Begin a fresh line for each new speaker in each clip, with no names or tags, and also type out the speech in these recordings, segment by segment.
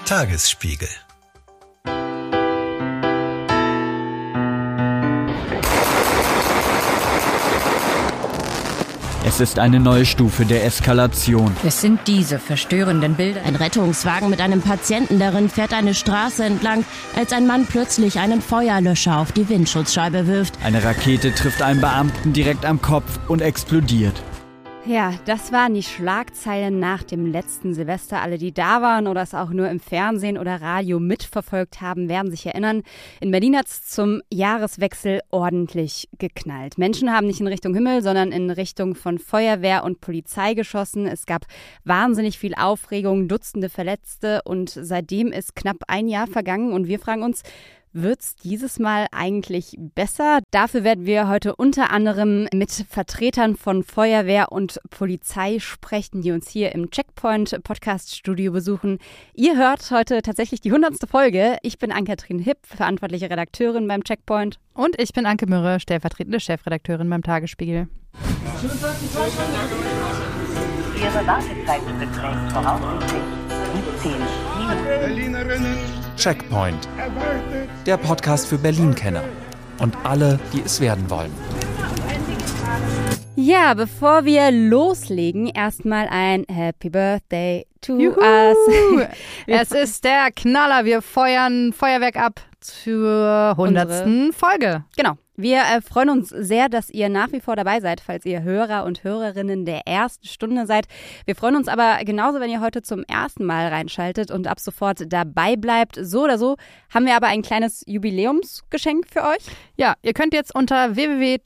Tagesspiegel.
Es ist eine neue Stufe der Eskalation.
Es sind diese verstörenden Bilder.
Ein Rettungswagen mit einem Patienten darin fährt eine Straße entlang, als ein Mann plötzlich einen Feuerlöscher auf die Windschutzscheibe wirft.
Eine Rakete trifft einen Beamten direkt am Kopf und explodiert.
Ja, das waren die Schlagzeilen nach dem letzten Silvester. Alle, die da waren oder es auch nur im Fernsehen oder Radio mitverfolgt haben, werden sich erinnern. In Berlin hat es zum Jahreswechsel ordentlich geknallt. Menschen haben nicht in Richtung Himmel, sondern in Richtung von Feuerwehr und Polizei geschossen. Es gab wahnsinnig viel Aufregung, Dutzende Verletzte und seitdem ist knapp ein Jahr vergangen und wir fragen uns, wird's dieses Mal eigentlich besser? Dafür werden wir heute unter anderem mit Vertretern von Feuerwehr und Polizei sprechen, die uns hier im Checkpoint Podcast Studio besuchen. Ihr hört heute tatsächlich die 100. Folge. Ich bin Ann-Kathrin Hipp, verantwortliche Redakteurin beim Checkpoint.
Und ich bin Anke Mürre, stellvertretende Chefredakteurin beim Tagesspiegel.
Ihre Wartezeit beträgt voraussichtlich 17 Minuten.
Berlinerinnen. Checkpoint. Der Podcast für Berlin-Kenner. Und alle, die es werden wollen.
Ja, bevor wir loslegen, erstmal ein Happy Birthday to us.
Es ist der Knaller. Wir feuern Feuerwerk ab zur 100. Folge.
Genau. Wir freuen uns sehr, dass ihr nach wie vor dabei seid, falls ihr Hörer und Hörerinnen der ersten Stunde seid. Wir freuen uns aber genauso, wenn ihr heute zum ersten Mal reinschaltet und ab sofort dabei bleibt. So oder so haben wir aber ein kleines Jubiläumsgeschenk für euch.
Ja, ihr könnt jetzt unter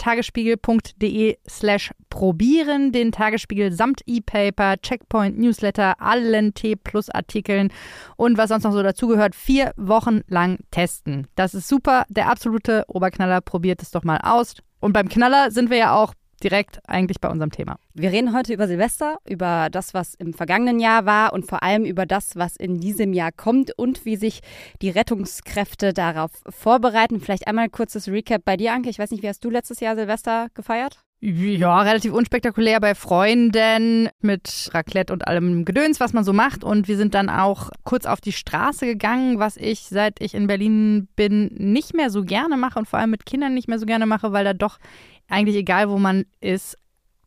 www.tagesspiegel.de/probieren den Tagesspiegel samt E-Paper, Checkpoint, Newsletter, allen T+-Artikeln und was sonst noch so dazugehört, 4 Wochen lang testen. Das ist super, der absolute Oberknaller. Probiert es doch mal aus. Und beim Knaller sind wir ja auch direkt eigentlich bei unserem Thema.
Wir reden heute über Silvester, über das, was im vergangenen Jahr war und vor allem über das, was in diesem Jahr kommt und wie sich die Rettungskräfte darauf vorbereiten. Vielleicht einmal kurzes Recap bei dir, Anke. Ich weiß nicht, wie hast du letztes Jahr Silvester gefeiert?
Ja, relativ unspektakulär bei Freunden mit Raclette und allem Gedöns, was man so macht. Und wir sind dann auch kurz auf die Straße gegangen, was ich, seit ich in Berlin bin, nicht mehr so gerne mache und vor allem mit Kindern nicht mehr so gerne mache, weil da doch eigentlich, egal wo man ist,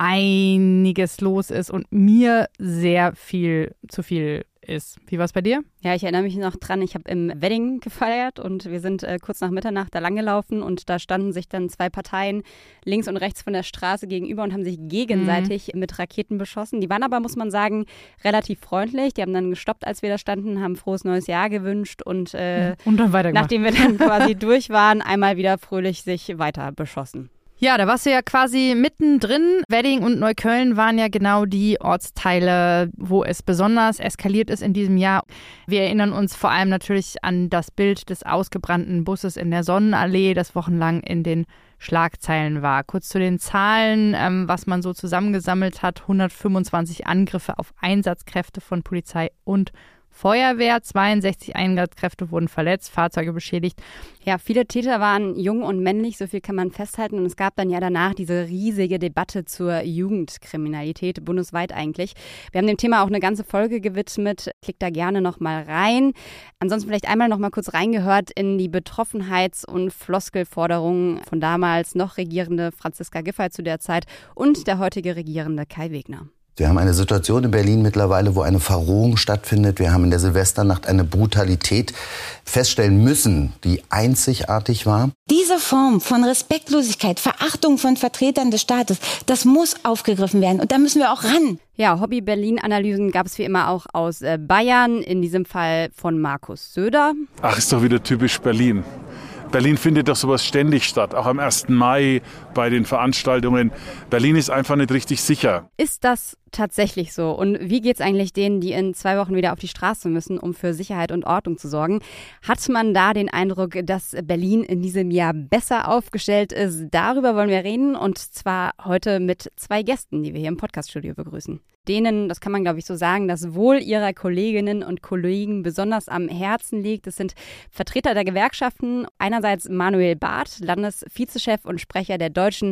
einiges los ist und mir sehr viel zu viel ist. Wie war es bei dir?
Ja, ich erinnere mich noch dran, ich habe im Wedding gefeiert und wir sind kurz nach Mitternacht da langgelaufen und da standen sich dann 2 Parteien links und rechts von der Straße gegenüber und haben sich gegenseitig mit Raketen beschossen. Die waren aber, muss man sagen, relativ freundlich. Die haben dann gestoppt, als wir da standen, haben frohes neues Jahr gewünscht und
dann weitergemacht.
Nachdem wir dann quasi durch waren, einmal wieder fröhlich sich weiter beschossen.
Ja, da warst du ja quasi mittendrin. Wedding und Neukölln waren ja genau die Ortsteile, wo es besonders eskaliert ist in diesem Jahr. Wir erinnern uns vor allem natürlich an das Bild des ausgebrannten Busses in der Sonnenallee, das wochenlang in den Schlagzeilen war. Kurz zu den Zahlen, was man so zusammengesammelt hat. 125 Angriffe auf Einsatzkräfte von Polizei und Feuerwehr, 62 Einsatzkräfte wurden verletzt, Fahrzeuge beschädigt.
Ja, viele Täter waren jung und männlich, so viel kann man festhalten. Und es gab dann ja danach diese riesige Debatte zur Jugendkriminalität, bundesweit eigentlich. Wir haben dem Thema auch eine ganze Folge gewidmet. Klickt da gerne nochmal rein. Ansonsten vielleicht einmal nochmal kurz reingehört in die Betroffenheits- und Floskelforderungen von damals noch regierende Franziska Giffey zu der Zeit und der heutige regierende Kai Wegner.
Wir haben eine Situation in Berlin mittlerweile, wo eine Verrohung stattfindet. Wir haben in der Silvesternacht eine Brutalität feststellen müssen, die einzigartig war.
Diese Form von Respektlosigkeit, Verachtung von Vertretern des Staates, das muss aufgegriffen werden. Und da müssen wir auch ran.
Ja, Hobby-Berlin-Analysen gab es wie immer auch aus Bayern, in diesem Fall von Markus Söder.
Ach, ist doch wieder typisch Berlin. Berlin findet doch sowas ständig statt, auch am 1. Mai bei den Veranstaltungen. Berlin ist einfach nicht richtig sicher.
Ist das tatsächlich so? Und wie geht's eigentlich denen, die in 2 Wochen wieder auf die Straße müssen, um für Sicherheit und Ordnung zu sorgen? Hat man da den Eindruck, dass Berlin in diesem Jahr besser aufgestellt ist? Darüber wollen wir reden und zwar heute mit 2 Gästen, die wir hier im Podcaststudio begrüßen. Denen, das kann man glaube ich so sagen, das Wohl ihrer Kolleginnen und Kollegen besonders am Herzen liegt. Es sind Vertreter der Gewerkschaften, einerseits Manuel Barth, Landesvizechef und Sprecher der Deutschen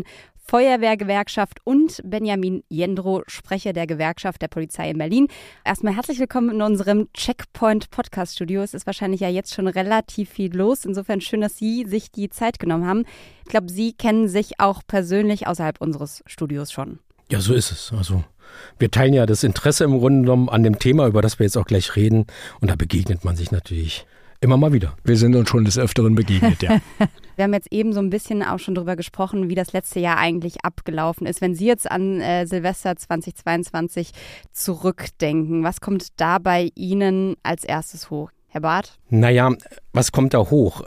Feuerwehrgewerkschaft und Benjamin Jendrow, Sprecher der Gewerkschaft der Polizei in Berlin. Erstmal herzlich willkommen in unserem Checkpoint-Podcast-Studio. Es ist wahrscheinlich ja jetzt schon relativ viel los. Insofern schön, dass Sie sich die Zeit genommen haben. Ich glaube, Sie kennen sich auch persönlich außerhalb unseres Studios schon.
Ja, so ist es. Also wir teilen ja das Interesse im Grunde genommen an dem Thema, über das wir jetzt auch gleich reden. Und da begegnet man sich natürlich immer mal wieder.
Wir sind uns schon des Öfteren begegnet, ja.
Wir haben jetzt eben so ein bisschen auch schon drüber gesprochen, wie das letzte Jahr eigentlich abgelaufen ist. Wenn Sie jetzt an Silvester 2022 zurückdenken, was kommt da bei Ihnen als erstes hoch? Herr Barth?
Naja, was kommt da hoch?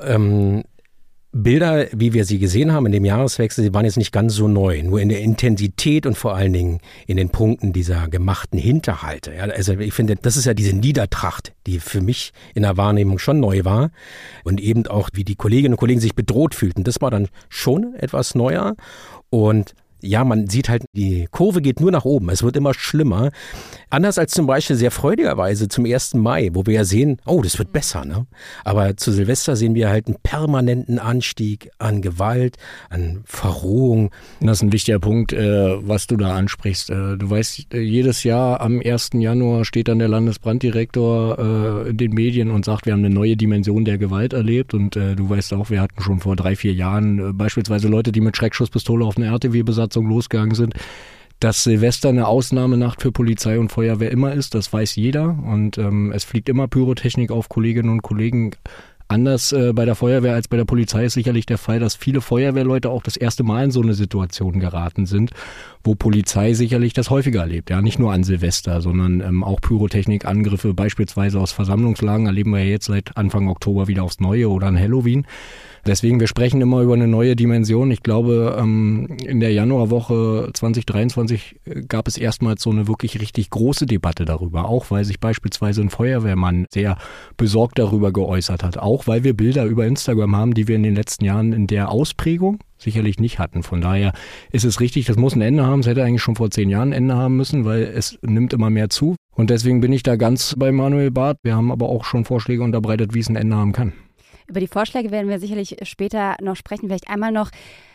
Bilder, wie wir sie gesehen haben in dem Jahreswechsel, die waren jetzt nicht ganz so neu. Nur in der Intensität und vor allen Dingen in den Punkten dieser gemachten Hinterhalte. Ja, also ich finde, das ist ja diese Niedertracht, die für mich in der Wahrnehmung schon neu war. Und eben auch, wie die Kolleginnen und Kollegen sich bedroht fühlten. Das war dann schon etwas neuer. Und ja, man sieht halt, die Kurve geht nur nach oben. Es wird immer schlimmer. Anders als zum Beispiel sehr freudigerweise zum 1. Mai, wo wir ja sehen, oh, das wird besser, ne? Aber zu Silvester sehen wir halt einen permanenten Anstieg an Gewalt, an Verrohung.
Das ist ein wichtiger Punkt, was du da ansprichst. Du weißt, jedes Jahr am 1. Januar steht dann der Landesbranddirektor in den Medien und sagt, wir haben eine neue Dimension der Gewalt erlebt. Und du weißt auch, wir hatten schon vor 3-4 Jahren beispielsweise Leute, die mit Schreckschusspistole auf eine RTW-Besatzung losgegangen sind. Dass Silvester eine Ausnahmenacht für Polizei und Feuerwehr immer ist, das weiß jeder. Und es fliegt immer Pyrotechnik auf Kolleginnen und Kollegen. Anders bei der Feuerwehr als bei der Polizei ist sicherlich der Fall, dass viele Feuerwehrleute auch das erste Mal in so eine Situation geraten sind, wo Polizei sicherlich das häufiger erlebt. Ja, nicht nur an Silvester, sondern auch Pyrotechnikangriffe, beispielsweise aus Versammlungslagen, erleben wir ja jetzt seit Anfang Oktober wieder aufs Neue oder an Halloween. Deswegen, wir sprechen immer über eine neue Dimension. Ich glaube, in der Januarwoche 2023 gab es erstmals so eine wirklich richtig große Debatte darüber. Auch weil sich beispielsweise ein Feuerwehrmann sehr besorgt darüber geäußert hat. Auch weil wir Bilder über Instagram haben, die wir in den letzten Jahren in der Ausprägung sicherlich nicht hatten. Von daher ist es richtig, das muss ein Ende haben. Es hätte eigentlich schon vor 10 Jahren ein Ende haben müssen, weil es nimmt immer mehr zu. Und deswegen bin ich da ganz bei Manuel Barth. Wir haben aber auch schon Vorschläge unterbreitet, wie es ein Ende haben kann.
Über die Vorschläge werden wir sicherlich später noch sprechen. Vielleicht einmal noch,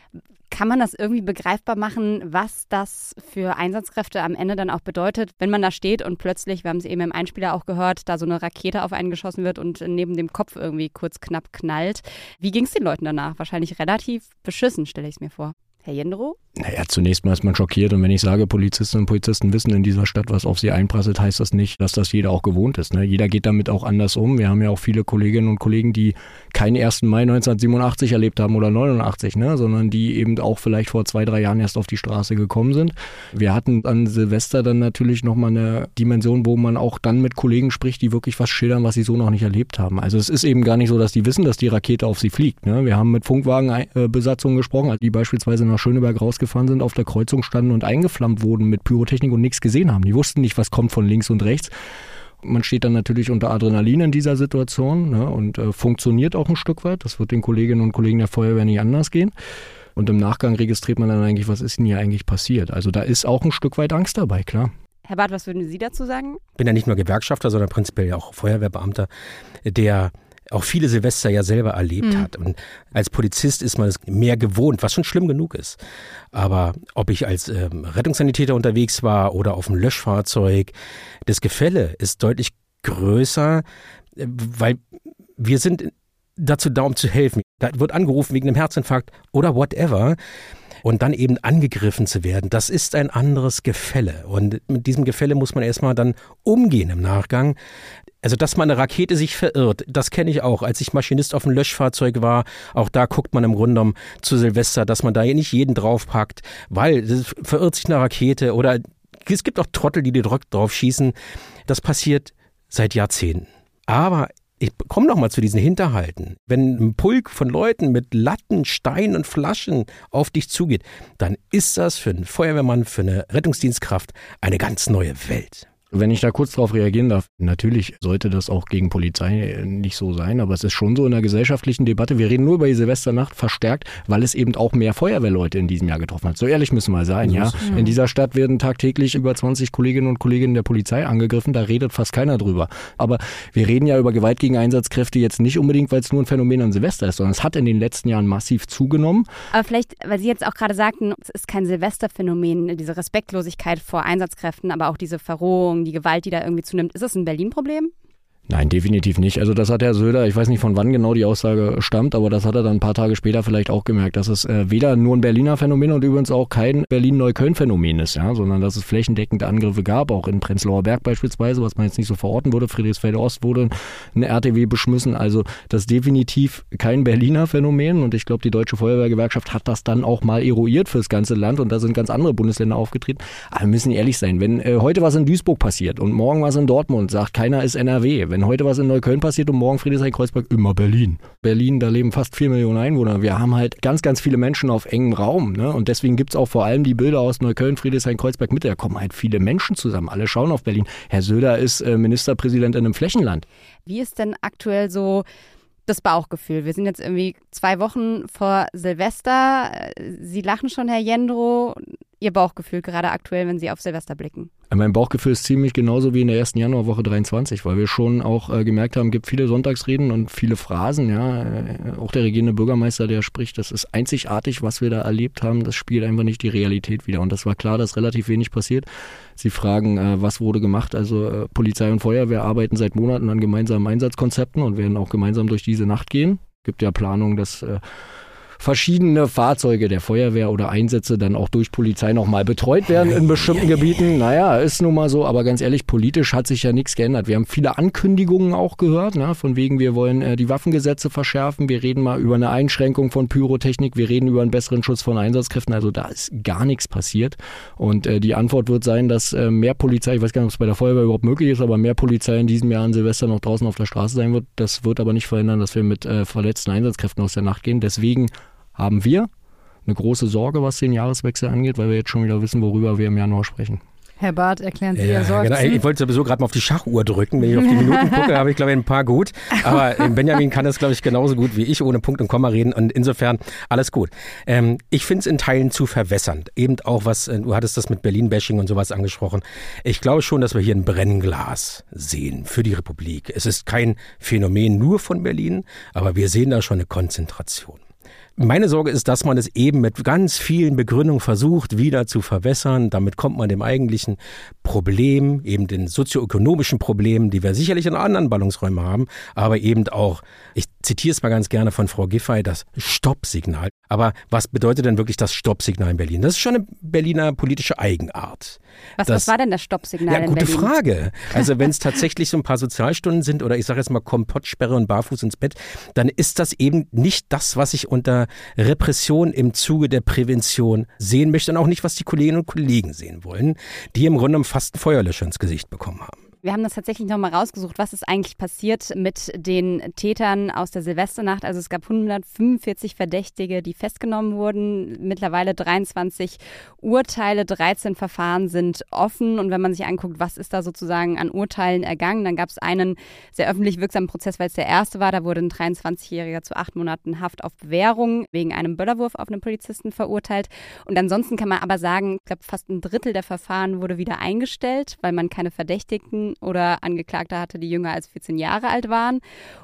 kann man das irgendwie begreifbar machen, was das für Einsatzkräfte am Ende dann auch bedeutet, wenn man da steht und plötzlich, wir haben es eben im Einspieler auch gehört, da so eine Rakete auf einen geschossen wird und neben dem Kopf irgendwie kurz knapp knallt. Wie ging es den Leuten danach? Wahrscheinlich relativ beschissen, stelle ich es mir vor. Herr Jendrow?
Naja, zunächst mal ist man schockiert. Und wenn ich sage, Polizistinnen und Polizisten wissen in dieser Stadt, was auf sie einprasselt, heißt das nicht, dass das jeder auch gewohnt ist. Ne? Jeder geht damit auch anders um. Wir haben ja auch viele Kolleginnen und Kollegen, die keinen 1. Mai 1987 erlebt haben oder 89, ne? Sondern die eben auch vielleicht vor 2-3 Jahren erst auf die Straße gekommen sind. Wir hatten an Silvester dann natürlich nochmal eine Dimension, wo man auch dann mit Kollegen spricht, die wirklich was schildern, was sie so noch nicht erlebt haben. Also es ist eben gar nicht so, dass die wissen, dass die Rakete auf sie fliegt. Ne? Wir haben mit Funkwagenbesatzungen gesprochen, die beispielsweise nach Schöneberg rausgefahren sind, auf der Kreuzung standen und eingeflammt wurden mit Pyrotechnik und nichts gesehen haben. Die wussten nicht, was kommt von links und rechts. Man steht dann natürlich unter Adrenalin in dieser Situation, ne, und funktioniert auch ein Stück weit. Das wird den Kolleginnen und Kollegen der Feuerwehr nicht anders gehen. Und im Nachgang registriert man dann eigentlich, was ist denn hier eigentlich passiert. Also da ist auch ein Stück weit Angst dabei, klar.
Herr Barth, was würden Sie dazu sagen?
Ich bin ja nicht nur Gewerkschafter, sondern prinzipiell auch Feuerwehrbeamter, der auch viele Silvester ja selber erlebt hat. Und als Polizist ist man es mehr gewohnt, was schon schlimm genug ist. Aber ob ich als Rettungssanitäter unterwegs war oder auf einem Löschfahrzeug, das Gefälle ist deutlich größer, weil wir sind dazu da, um zu helfen. Da wird angerufen wegen einem Herzinfarkt oder whatever. Und dann eben angegriffen zu werden, das ist ein anderes Gefälle. Und mit diesem Gefälle muss man erstmal dann umgehen im Nachgang. Also, dass man eine Rakete sich verirrt, das kenne ich auch. Als ich Maschinist auf einem Löschfahrzeug war, auch da guckt man im Grunde genommen zu Silvester, dass man da nicht jeden draufpackt, weil das verirrt sich eine Rakete oder es gibt auch Trottel, die drauf schießen. Das passiert seit Jahrzehnten. Aber ich komme noch mal zu diesen Hinterhalten. Wenn ein Pulk von Leuten mit Latten, Steinen und Flaschen auf dich zugeht, dann ist das für einen Feuerwehrmann, für eine Rettungsdienstkraft eine ganz neue Welt.
Wenn ich da kurz drauf reagieren darf, natürlich sollte das auch gegen Polizei nicht so sein, aber es ist schon so in der gesellschaftlichen Debatte, wir reden nur über die Silvesternacht verstärkt, weil es eben auch mehr Feuerwehrleute in diesem Jahr getroffen hat. So ehrlich müssen wir sein, ja. In dieser Stadt werden tagtäglich über 20 Kolleginnen und Kollegen der Polizei angegriffen, da redet fast keiner drüber. Aber wir reden ja über Gewalt gegen Einsatzkräfte jetzt nicht unbedingt, weil es nur ein Phänomen an Silvester ist, sondern es hat in den letzten Jahren massiv zugenommen.
Aber vielleicht, weil Sie jetzt auch gerade sagten, es ist kein Silvesterphänomen, diese Respektlosigkeit vor Einsatzkräften, aber auch diese Verrohung, die Gewalt, die da irgendwie zunimmt. Ist das ein Berlin-Problem?
Nein, definitiv nicht. Also das hat Herr Söder, ich weiß nicht von wann genau die Aussage stammt, aber das hat er dann ein paar Tage später vielleicht auch gemerkt, dass es weder nur ein Berliner Phänomen und übrigens auch kein Berlin-Neukölln-Phänomen ist, ja, sondern dass es flächendeckend Angriffe gab, auch in Prenzlauer Berg beispielsweise, was man jetzt nicht so verorten würde. Friedrichsfelde Ost wurde eine RTW beschmissen. Also das ist definitiv kein Berliner Phänomen und ich glaube, die Deutsche Feuerwehrgewerkschaft hat das dann auch mal eruiert fürs ganze Land und da sind ganz andere Bundesländer aufgetreten. Aber wir müssen ehrlich sein, wenn heute was in Duisburg passiert und morgen was in Dortmund, sagt keiner ist NRW. Wenn heute was in Neukölln passiert und morgen Friedrichshain-Kreuzberg, immer Berlin. Berlin, da leben fast 4 Millionen Einwohner. Wir haben halt ganz, ganz viele Menschen auf engem Raum. Ne? Und deswegen gibt es auch vor allem die Bilder aus Neukölln, Friedrichshain-Kreuzberg Mitte. Da kommen halt viele Menschen zusammen. Alle schauen auf Berlin. Herr Söder ist Ministerpräsident in einem Flächenland.
Wie ist denn aktuell so das Bauchgefühl? Wir sind jetzt irgendwie 2 Wochen vor Silvester. Sie lachen schon, Herr Jendrow. Ihr Bauchgefühl gerade aktuell, wenn Sie auf Silvester blicken?
Mein Bauchgefühl ist ziemlich genauso wie in der ersten Januarwoche 23, weil wir schon auch gemerkt haben, gibt viele Sonntagsreden und viele Phrasen. Ja, auch der regierende Bürgermeister, der spricht, das ist einzigartig, was wir da erlebt haben. Das spiegelt einfach nicht die Realität wider. Und das war klar, dass relativ wenig passiert. Sie fragen, was wurde gemacht? Also Polizei und Feuerwehr arbeiten seit Monaten an gemeinsamen Einsatzkonzepten und werden auch gemeinsam durch diese Nacht gehen. Es gibt ja Planungen, dass verschiedene Fahrzeuge der Feuerwehr oder Einsätze dann auch durch Polizei nochmal betreut werden in bestimmten Gebieten. Naja, ist nun mal so, aber ganz ehrlich, politisch hat sich ja nichts geändert. Wir haben viele Ankündigungen auch gehört, ne? Von wegen, wir wollen die Waffengesetze verschärfen, wir reden mal über eine Einschränkung von Pyrotechnik, wir reden über einen besseren Schutz von Einsatzkräften, also da ist gar nichts passiert. Und die Antwort wird sein, dass mehr Polizei, ich weiß gar nicht, ob es bei der Feuerwehr überhaupt möglich ist, aber mehr Polizei in diesem Jahr an Silvester noch draußen auf der Straße sein wird. Das wird aber nicht verhindern, dass wir mit verletzten Einsatzkräften aus der Nacht gehen. Deswegen haben wir eine große Sorge, was den Jahreswechsel angeht, weil wir jetzt schon wieder wissen, worüber wir im Januar sprechen.
Herr Barth, erklären Sie Ihr Sorgen.
Genau. Ich wollte sowieso gerade mal auf die Schachuhr drücken. Wenn ich auf die Minuten gucke, habe ich, glaube ich, ein paar gut. Aber Benjamin kann das, glaube ich, genauso gut wie ich, ohne Punkt und Komma reden. Und insofern alles gut. Ich finde es in Teilen zu verwässernd. Eben auch du hattest das mit Berlin-Bashing und sowas angesprochen. Ich glaube schon, dass wir hier ein Brennglas sehen für die Republik. Es ist kein Phänomen nur von Berlin, aber wir sehen da schon eine Konzentration. Meine Sorge ist, dass man es eben mit ganz vielen Begründungen versucht, wieder zu verwässern. Damit kommt man dem eigentlichen Problem, eben den sozioökonomischen Problemen, die wir sicherlich in anderen Ballungsräumen haben, aber eben auch, ich zitiere es mal ganz gerne von Frau Giffey, das Stoppsignal. Aber was bedeutet denn wirklich das Stoppsignal in Berlin? Das ist schon eine Berliner politische Eigenart.
Was war denn das Stoppsignal in Berlin?
Ja, gute Frage. Also wenn es tatsächlich so ein paar Sozialstunden sind oder ich sage jetzt mal Kompottsperre und barfuß ins Bett, dann ist das eben nicht das, was ich unter Repression im Zuge der Prävention sehen möchte und auch nicht, was die Kolleginnen und Kollegen sehen wollen, die im Grunde fast einen Feuerlöscher ins Gesicht bekommen haben.
Wir haben das tatsächlich nochmal rausgesucht, was ist eigentlich passiert mit den Tätern aus der Silvesternacht. Also es gab 145 Verdächtige, die festgenommen wurden. Mittlerweile 23 Urteile, 13 Verfahren sind offen. Und wenn man sich anguckt, was ist da sozusagen an Urteilen ergangen, dann gab es einen sehr öffentlich wirksamen Prozess, weil es der erste war. Da wurde ein 23-Jähriger zu 8 Monaten Haft auf Bewährung wegen einem Böllerwurf auf einen Polizisten verurteilt. Und ansonsten kann man aber sagen, ich glaube, fast ein Drittel der Verfahren wurde wieder eingestellt, weil man keine Verdächtigten oder Angeklagte hatte, die jünger als 14 Jahre alt waren.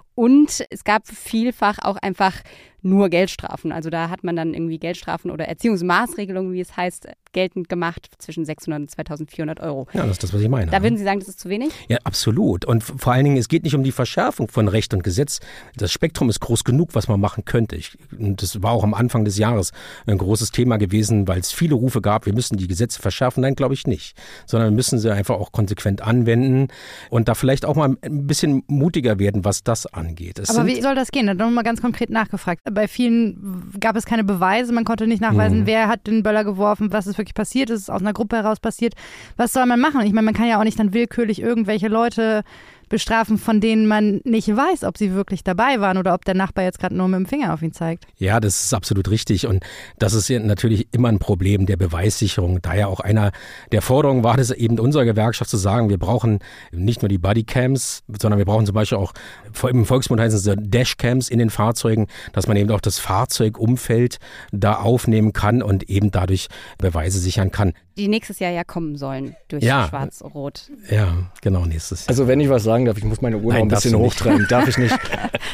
Und es gab vielfach auch einfach nur Geldstrafen. Also da hat man dann irgendwie Geldstrafen oder Erziehungsmaßregelungen, wie es heißt, geltend gemacht zwischen 600 und 2.400 Euro.
Ja, das ist das, was ich meine.
Da würden Sie sagen, das ist zu wenig? Ja,
absolut. Und vor allen Dingen, es geht nicht um die Verschärfung von Recht und Gesetz. Das Spektrum ist groß genug, was man machen könnte. Das war auch am Anfang des Jahres ein großes Thema gewesen, weil es viele Rufe gab, wir müssen die Gesetze verschärfen. Nein, glaube ich nicht. Sondern wir müssen sie einfach auch konsequent anwenden und da vielleicht auch mal ein bisschen mutiger werden, was das angeht.
Aber wie soll das gehen? Da nochmal ganz konkret nachgefragt. Bei vielen gab es keine Beweise, man konnte nicht nachweisen, wer hat den Böller geworfen, was ist wirklich passiert, ist es aus einer Gruppe heraus passiert. Was soll man machen? Ich meine, man kann ja auch nicht dann willkürlich irgendwelche Leute bestrafen, von denen man nicht weiß, ob sie wirklich dabei waren oder ob der Nachbar jetzt gerade nur mit dem Finger auf ihn zeigt.
Ja, das ist absolut richtig und das ist natürlich immer ein Problem der Beweissicherung. Daher auch einer der Forderungen war das eben unserer Gewerkschaft zu sagen, wir brauchen nicht nur die Bodycams, sondern wir brauchen zum Beispiel auch, im Volksmund heißen es Dashcams in den Fahrzeugen, dass man eben auch das Fahrzeugumfeld da aufnehmen kann und eben dadurch Beweise sichern kann.
Die nächstes Jahr ja kommen sollen durch Schwarz-Rot.
Ja, genau, nächstes Jahr.
Also wenn ich was sagen darf, ich muss meine Uhr noch ein bisschen hochtreiben. Darf ich nicht.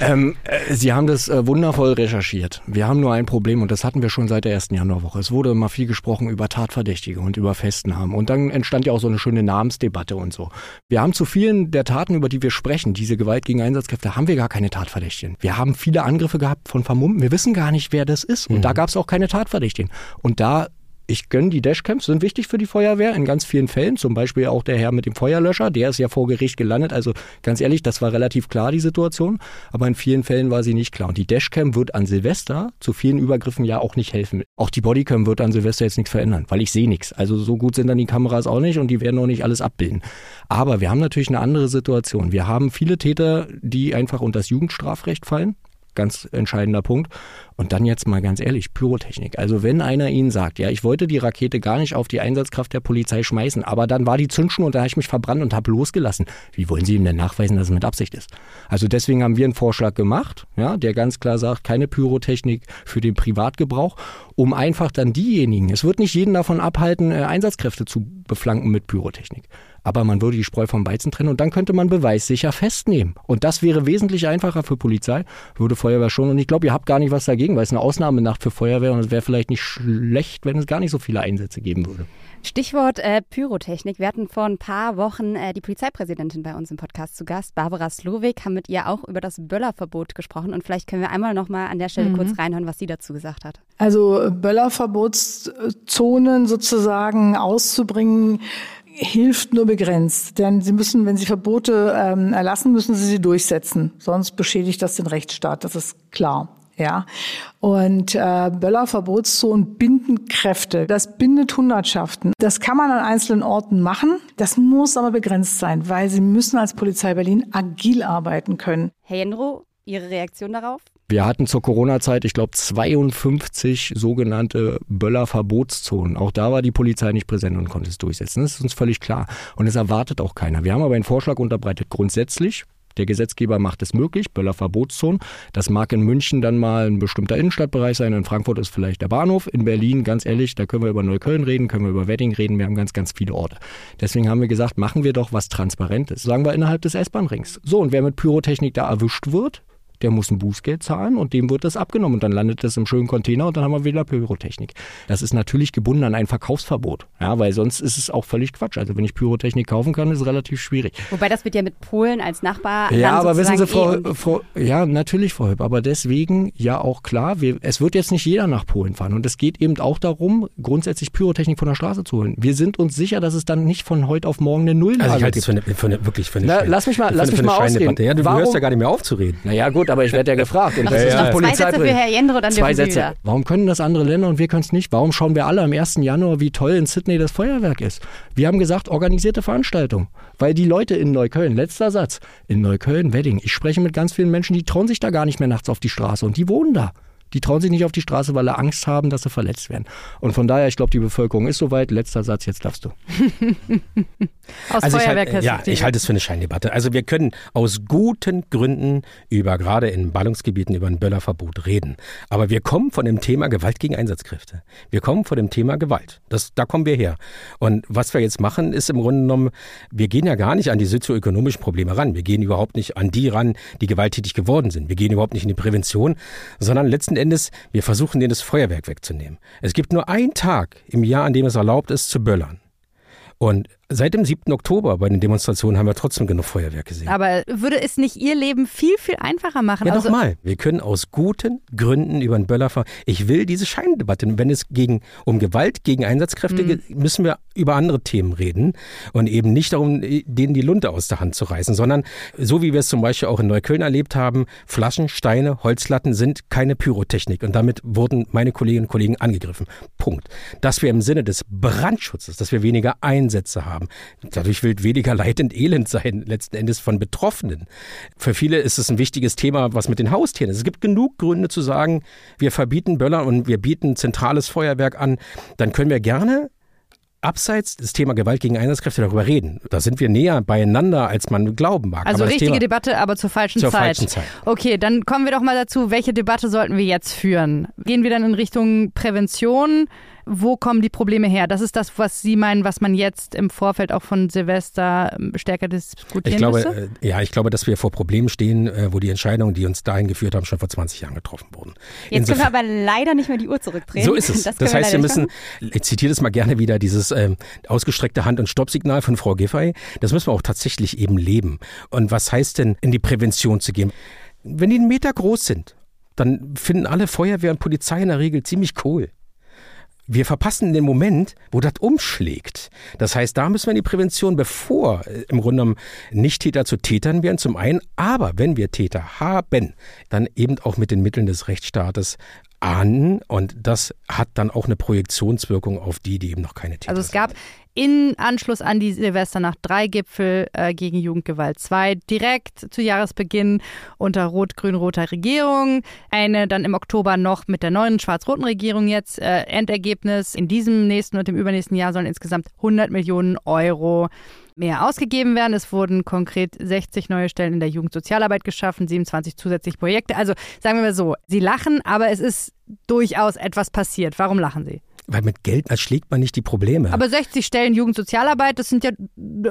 Sie haben das wundervoll recherchiert. Wir haben nur ein Problem und das hatten wir schon seit der ersten Januarwoche. Es wurde immer viel gesprochen über Tatverdächtige und über Festnahmen. Und dann entstand ja auch so eine schöne Namensdebatte und so. Wir haben zu vielen der Taten, über die wir sprechen, diese Gewalt gegen Einsatzkräfte, haben wir gar keine Tatverdächtigen. Wir haben viele Angriffe gehabt von Vermummten. Wir wissen gar nicht, wer das ist. Und da gab es auch keine Tatverdächtigen. Und ich gönne die Dashcams, sind wichtig für die Feuerwehr in ganz vielen Fällen. Zum Beispiel auch der Herr mit dem Feuerlöscher, der ist ja vor Gericht gelandet. Also ganz ehrlich, das war relativ klar, die Situation. Aber in vielen Fällen war sie nicht klar. Und die Dashcam wird an Silvester zu vielen Übergriffen ja auch nicht helfen. Auch die Bodycam wird an Silvester jetzt nichts verändern, weil ich sehe nichts. Also so gut sind dann die Kameras auch nicht und die werden auch nicht alles abbilden. Aber wir haben natürlich eine andere Situation. Wir haben viele Täter, die einfach unter das Jugendstrafrecht fallen. Ganz entscheidender Punkt. Und dann jetzt mal ganz ehrlich, Pyrotechnik. Also wenn einer Ihnen sagt, ja, ich wollte die Rakete gar nicht auf die Einsatzkraft der Polizei schmeißen, aber dann war die Zündschnur und da habe ich mich verbrannt und habe losgelassen. Wie wollen Sie ihm denn nachweisen, dass es mit Absicht ist? Also deswegen haben wir einen Vorschlag gemacht, ja, der ganz klar sagt, keine Pyrotechnik für den Privatgebrauch, um einfach dann diejenigen, es wird nicht jeden davon abhalten, Einsatzkräfte zu beflanken mit Pyrotechnik. Aber man würde die Spreu vom Weizen trennen und dann könnte man beweissicher festnehmen. Und das wäre wesentlich einfacher für Polizei, würde Feuerwehr schon. Und ich glaube, ihr habt gar nicht was dagegen, weil es eine Ausnahmenacht für Feuerwehr und es wäre vielleicht nicht schlecht, wenn es gar nicht so viele Einsätze geben würde.
Stichwort Pyrotechnik. Wir hatten vor ein paar Wochen die Polizeipräsidentin bei uns im Podcast zu Gast, Barbara Slowik, haben mit ihr auch über das Böllerverbot gesprochen und vielleicht können wir einmal noch mal an der Stelle kurz reinhören, was sie dazu gesagt hat.
Also Böllerverbotszonen sozusagen auszubringen, hilft nur begrenzt, denn Sie müssen, wenn Sie Verbote erlassen, müssen Sie sie durchsetzen, sonst beschädigt das den Rechtsstaat, das ist klar. Ja, und Böllerverbotszonen binden Kräfte. Das bindet Hundertschaften. Das kann man an einzelnen Orten machen. Das muss aber begrenzt sein, weil Sie müssen als Polizei Berlin agil arbeiten können.
Herr Jendro, Ihre Reaktion darauf?
Wir hatten zur Corona-Zeit, ich glaube, 52 sogenannte Böllerverbotszonen. Auch da war die Polizei nicht präsent und konnte es durchsetzen. Das ist uns völlig klar. Und es erwartet auch keiner. Wir haben aber einen Vorschlag unterbreitet. Grundsätzlich, der Gesetzgeber macht es möglich, Böllerverbotszonen. Das mag in München dann mal ein bestimmter Innenstadtbereich sein. In Frankfurt ist vielleicht der Bahnhof. In Berlin, ganz ehrlich, da können wir über Neukölln reden, können wir über Wedding reden. Wir haben ganz, ganz viele Orte. Deswegen haben wir gesagt, machen wir doch was Transparentes. Sagen wir innerhalb des S-Bahn-Rings. So, und wer mit Pyrotechnik da erwischt wird, der muss ein Bußgeld zahlen und dem wird das abgenommen und dann landet das im schönen Container und dann haben wir wieder Pyrotechnik. Das ist natürlich gebunden an ein Verkaufsverbot, ja, weil sonst ist es auch völlig Quatsch. Also wenn ich Pyrotechnik kaufen kann, ist es relativ schwierig.
Wobei das wird ja mit Polen als Nachbar.
Ja, aber wissen Sie, ja, natürlich, Frau Hüpp, aber deswegen ja auch klar, es wird jetzt nicht jeder nach Polen fahren und es geht eben auch darum, grundsätzlich Pyrotechnik von der Straße zu holen. Wir sind uns sicher, dass es dann nicht von heute auf morgen eine Nullnahme gibt.
Also ich halte es für eine
lass mich mal ausreden.
Ja, du hörst ja gar nicht mehr aufzureden.
Naja gut, aber ich werde ja gefragt. Und das ist
noch zwei Sätze für Herr Jendro, dann
zwei Sätze. Warum können das andere Länder und wir können es nicht? Warum schauen wir alle am 1. Januar, wie toll in Sydney das Feuerwerk ist? Wir haben gesagt, organisierte Veranstaltung. Weil die Leute in Neukölln, letzter Satz, in Neukölln, Wedding, ich spreche mit ganz vielen Menschen, die trauen sich da gar nicht mehr nachts auf die Straße und die wohnen da. Die trauen sich nicht auf die Straße, weil sie Angst haben, dass sie verletzt werden. Und von daher, ich glaube, die Bevölkerung ist soweit. Letzter Satz, jetzt darfst du.
Ich halte es für eine Scheindebatte. Also wir können aus guten Gründen gerade in Ballungsgebieten über ein Böllerverbot reden. Aber wir kommen von dem Thema Gewalt gegen Einsatzkräfte. Wir kommen von dem Thema Gewalt. Da kommen wir her. Und was wir jetzt machen, ist im Grunde genommen, wir gehen ja gar nicht an die sozioökonomischen Probleme ran. Wir gehen überhaupt nicht an die ran, die gewalttätig geworden sind. Wir gehen überhaupt nicht in die Prävention, sondern letzten Endes, wir versuchen denen das Feuerwerk wegzunehmen. Es gibt nur einen Tag im Jahr, an dem es erlaubt ist, zu böllern. Und seit dem 7. Oktober bei den Demonstrationen haben wir trotzdem genug Feuerwerk gesehen.
Aber würde es nicht Ihr Leben viel, viel einfacher machen?
Ja, nochmal. Wir können aus guten Gründen über einen Böller fahren. Ich will diese Scheindebatte. Wenn es um Gewalt gegen Einsatzkräfte geht, müssen wir über andere Themen reden und eben nicht darum, denen die Lunte aus der Hand zu reißen, sondern so wie wir es zum Beispiel auch in Neukölln erlebt haben, Flaschen, Steine, Holzlatten sind keine Pyrotechnik und damit wurden meine Kolleginnen und Kollegen angegriffen. Punkt. Dass wir im Sinne des Brandschutzes, dass wir weniger Einsätze haben, haben. Dadurch wird weniger Leid und Elend sein, letzten Endes von Betroffenen. Für viele ist es ein wichtiges Thema, was mit den Haustieren ist. Es gibt genug Gründe zu sagen, wir verbieten Böller und wir bieten zentrales Feuerwerk an. Dann können wir gerne abseits des Thema Gewalt gegen Einsatzkräfte darüber reden. Da sind wir näher beieinander, als man glauben mag.
Also
aber
richtige Debatte, aber zur falschen Zeit. Okay, dann kommen wir doch mal dazu, welche Debatte sollten wir jetzt führen? Gehen wir dann in Richtung Prävention? Wo kommen die Probleme her? Das ist das, was Sie meinen, was man jetzt im Vorfeld auch von Silvester stärker diskutieren müsste?
Ich glaube, dass wir vor Problemen stehen, wo die Entscheidungen, die uns dahin geführt haben, schon vor 20 Jahren getroffen wurden.
Jetzt können wir aber leider nicht mehr die Uhr zurückdrehen.
So ist es. Das heißt, wir müssen, ich zitiere das mal gerne wieder, dieses ausgestreckte Hand- und Stoppsignal von Frau Giffey, das müssen wir auch tatsächlich eben leben. Und was heißt denn, in die Prävention zu gehen? Wenn die 1 Meter groß sind, dann finden alle Feuerwehr und Polizei in der Regel ziemlich cool. Wir verpassen den Moment, wo das umschlägt. Das heißt, da müssen wir in die Prävention, bevor im Grunde genommen Nicht-Täter zu Tätern werden, zum einen, aber wenn wir Täter haben, dann eben auch mit den Mitteln des Rechtsstaates ahnden, und das hat dann auch eine Projektionswirkung auf die eben noch keine Täter sind.
Also es gab in Anschluss an die Silvesternacht 3 Gipfel gegen Jugendgewalt 2, direkt zu Jahresbeginn unter rot-grün-roter Regierung. Eine dann im Oktober noch mit der neuen schwarz-roten Regierung jetzt. Endergebnis: in diesem nächsten und dem übernächsten Jahr sollen insgesamt 100 Millionen Euro mehr ausgegeben werden. Es wurden konkret 60 neue Stellen in der Jugendsozialarbeit geschaffen, 27 zusätzliche Projekte. Also sagen wir mal so, Sie lachen, aber es ist durchaus etwas passiert. Warum lachen Sie?
Weil mit Geld erschlägt man nicht die Probleme.
Aber 60 Stellen Jugendsozialarbeit, das sind ja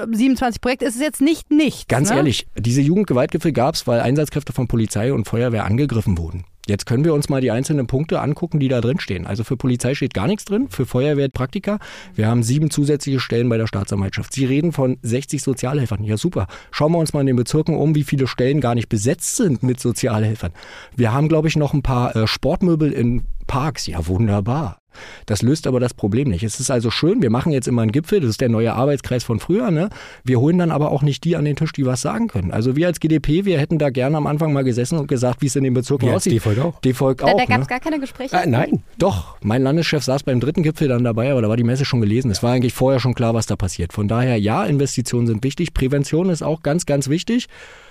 27 Projekte, es ist jetzt nicht nichts.
Ganz ehrlich, diese Jugendgewaltgipfel gab es, weil Einsatzkräfte von Polizei und Feuerwehr angegriffen wurden. Jetzt können wir uns mal die einzelnen Punkte angucken, die da drin stehen. Also für Polizei steht gar nichts drin, für Feuerwehr Praktika. Wir haben 7 zusätzliche Stellen bei der Staatsanwaltschaft. Sie reden von 60 Sozialhelfern. Ja, super. Schauen wir uns mal in den Bezirken um, wie viele Stellen gar nicht besetzt sind mit Sozialhelfern. Wir haben, glaube ich, noch ein paar Sportmöbel in Parks. Ja, wunderbar. Das löst aber das Problem nicht. Es ist also schön, wir machen jetzt immer einen Gipfel, das ist der neue Arbeitskreis von früher, ne? Wir holen dann aber auch nicht die an den Tisch, die was sagen können. Also wir als GdP, wir hätten da gerne am Anfang mal gesessen und gesagt, wie es in den Bezirken aussieht.
D-Volk auch.
D-Volk auch.
Da gab es gar keine Gespräche?
Nein.
Doch, mein Landeschef saß beim 3. Gipfel dann dabei, aber da war die Messe schon gelesen. Es war eigentlich vorher schon klar, was da passiert. Von daher, ja, Investitionen sind wichtig, Prävention ist auch ganz, ganz wichtig.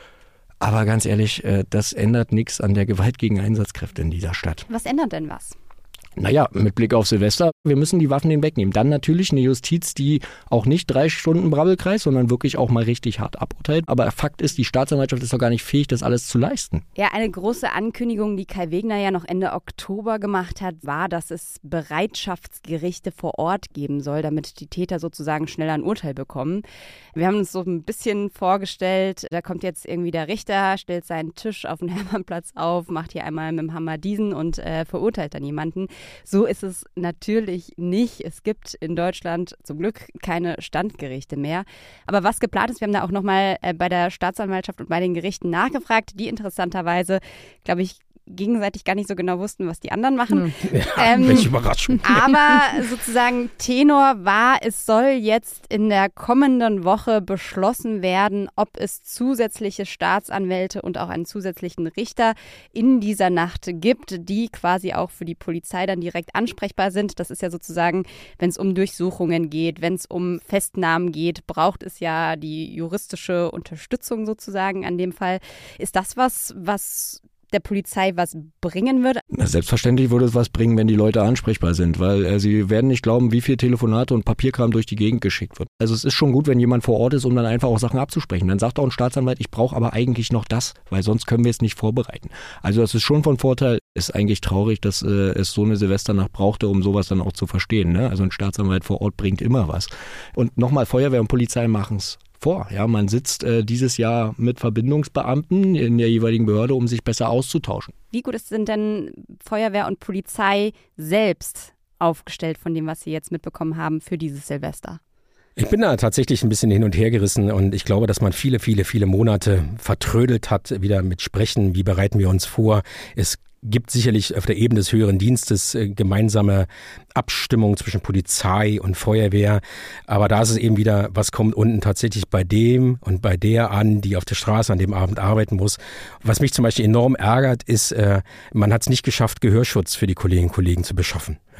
Aber ganz ehrlich, das ändert nichts an der Gewalt gegen Einsatzkräfte in dieser Stadt.
Was ändert denn was?
Naja, mit Blick auf Silvester, wir müssen die Waffen denen wegnehmen. Dann natürlich eine Justiz, die auch nicht 3 Stunden Brabbelkreis, sondern wirklich auch mal richtig hart aburteilt. Aber Fakt ist, die Staatsanwaltschaft ist doch gar nicht fähig, das alles zu leisten.
Ja, eine große Ankündigung, die Kai Wegner ja noch Ende Oktober gemacht hat, war, dass es Bereitschaftsgerichte vor Ort geben soll, damit die Täter sozusagen schneller ein Urteil bekommen. Wir haben uns so ein bisschen vorgestellt, da kommt jetzt irgendwie der Richter, stellt seinen Tisch auf den Hermannplatz auf, macht hier einmal mit dem Hammer diesen und verurteilt dann jemanden. So ist es natürlich nicht. Es gibt in Deutschland zum Glück keine Standgerichte mehr. Aber was geplant ist, wir haben da auch nochmal bei der Staatsanwaltschaft und bei den Gerichten nachgefragt, die interessanterweise, glaube ich, gegenseitig gar nicht so genau wussten, was die anderen machen.
Ja, welche Überraschung.
Aber sozusagen Tenor war, es soll jetzt in der kommenden Woche beschlossen werden, ob es zusätzliche Staatsanwälte und auch einen zusätzlichen Richter in dieser Nacht gibt, die quasi auch für die Polizei dann direkt ansprechbar sind. Das ist ja sozusagen, wenn es um Durchsuchungen geht, wenn es um Festnahmen geht, braucht es ja die juristische Unterstützung sozusagen an dem Fall. Ist das was der Polizei was bringen würde?
Selbstverständlich würde es was bringen, wenn die Leute ansprechbar sind, weil sie werden nicht glauben, wie viel Telefonate und Papierkram durch die Gegend geschickt wird. Also es ist schon gut, wenn jemand vor Ort ist, um dann einfach auch Sachen abzusprechen. Dann sagt auch ein Staatsanwalt, ich brauche aber eigentlich noch das, weil sonst können wir es nicht vorbereiten. Also das ist schon von Vorteil. Ist eigentlich traurig, dass es so eine Silvesternacht brauchte, um sowas dann auch zu verstehen, ne? Also ein Staatsanwalt vor Ort bringt immer was. Und nochmal, Feuerwehr und Polizei machen es vor. Ja, man sitzt dieses Jahr mit Verbindungsbeamten in der jeweiligen Behörde, um sich besser auszutauschen.
Wie gut sind denn Feuerwehr und Polizei selbst aufgestellt von dem, was Sie jetzt mitbekommen haben für dieses Silvester?
Ich bin da tatsächlich ein bisschen hin und her gerissen und ich glaube, dass man viele Monate vertrödelt hat, wieder mit Sprechen, wie bereiten wir uns vor. Es gibt sicherlich auf der Ebene des höheren Dienstes gemeinsame Abstimmung zwischen Polizei und Feuerwehr. Aber da ist es eben wieder, was kommt unten tatsächlich bei dem und bei der an, die auf der Straße an dem Abend arbeiten muss. Was mich zum Beispiel enorm ärgert, ist, man hat es nicht geschafft, Gehörschutz für die Kolleginnen und Kollegen zu beschaffen. Ja.